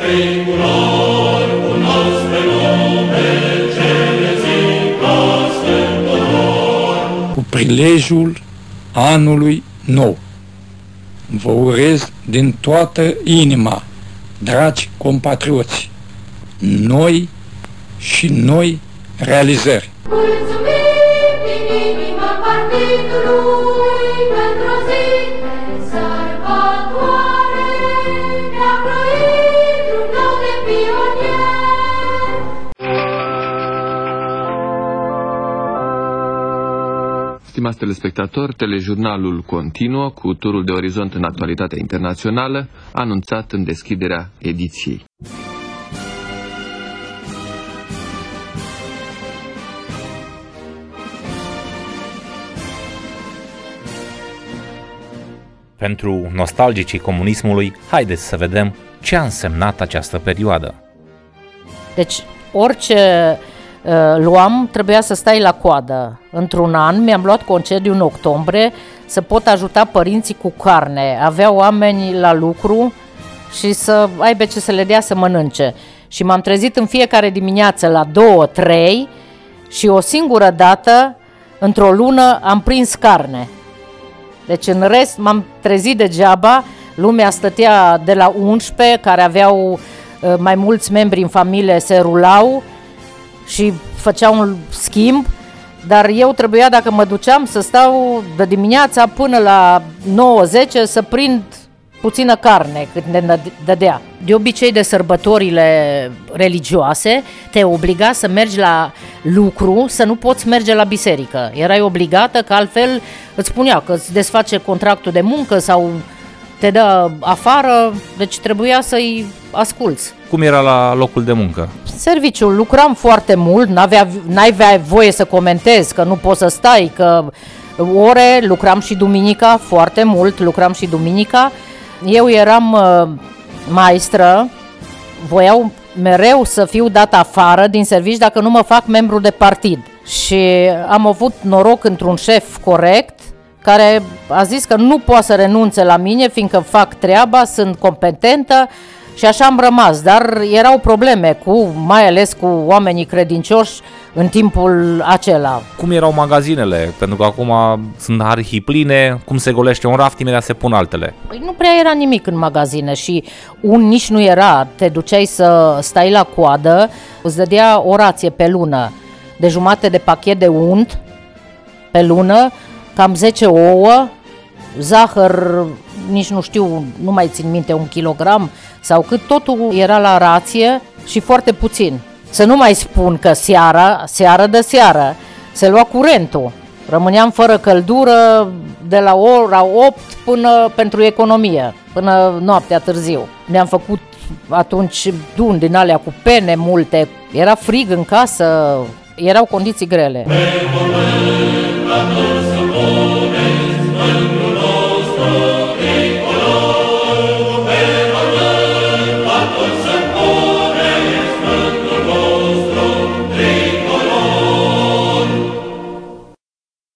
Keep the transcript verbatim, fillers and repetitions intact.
Cu prilejul anului nou, vă urez din toată inima, dragi compatrioți, noi și noi realizări. Mulțumim din inima partidului pentru o zi sărbătoare, ne-a croit drum nou de pionier. Stimați telespectatori, telejurnalul continuă cu turul de orizont în actualitatea internațională, anunțat în deschiderea ediției. Pentru nostalgicii comunismului, haideți să vedem ce a însemnat această perioadă. Deci, orice uh, luam, trebuia să stai la coadă. Într-un an mi-am luat concediu în octombrie să pot ajuta părinții cu carne. Aveau oameni la lucru și să aibă ce să le dea să mănânce. Și m-am trezit în fiecare dimineață la două, trei și o singură dată, într-o lună, am prins carne. Deci în rest m-am trezit degeaba, lumea stătea de la unsprezece, care aveau uh, mai mulți membri în familie, se rulau și făceau un schimb, dar eu trebuia, dacă mă duceam, să stau de dimineața până la nouă zece să prind puțină carne cât ne dădea. De obicei, de sărbătorile religioase, te obliga să mergi la lucru, să nu poți merge la biserică. Erai obligată, că altfel îți spunea că îți desface contractul de muncă sau te dă afară, deci trebuia să-i asculți. Cum era la locul de muncă? Serviciul, lucram foarte mult, n-avea, n-aveai voie să comentezi, că nu poți să stai, că ore, lucram și duminica, foarte mult, lucram și duminica. Eu eram uh, maestră, voiau mereu să fiu dat afară din serviciu dacă nu mă fac membru de partid. Și am avut noroc într-un șef corect care a zis că nu poate să renunțe la mine, fiindcă fac treaba, sunt competentă și așa am rămas. Dar erau probleme, cu, mai ales cu oamenii credincioși în timpul acela. Cum erau magazinele? Pentru că acum sunt arhipline, cum se golește un raft, imediat se pun altele. Păi nu prea era nimic în magazine și un nici nu era. Te duceai să stai la coadă, îți dădea o rație pe lună de jumate de pachet de unt pe lună, cam zece ouă, zahăr, nici nu știu, nu mai țin minte, un kilogram sau cât, totul era la rație și foarte puțin. Să nu mai spun că seara, seară de seară, se lua curentul. Rămâneam fără căldură de la ora opt până pentru economie, până noaptea târziu. Ne-am făcut atunci duni din alea cu pene multe, era frig în casă, erau condiții grele. Pe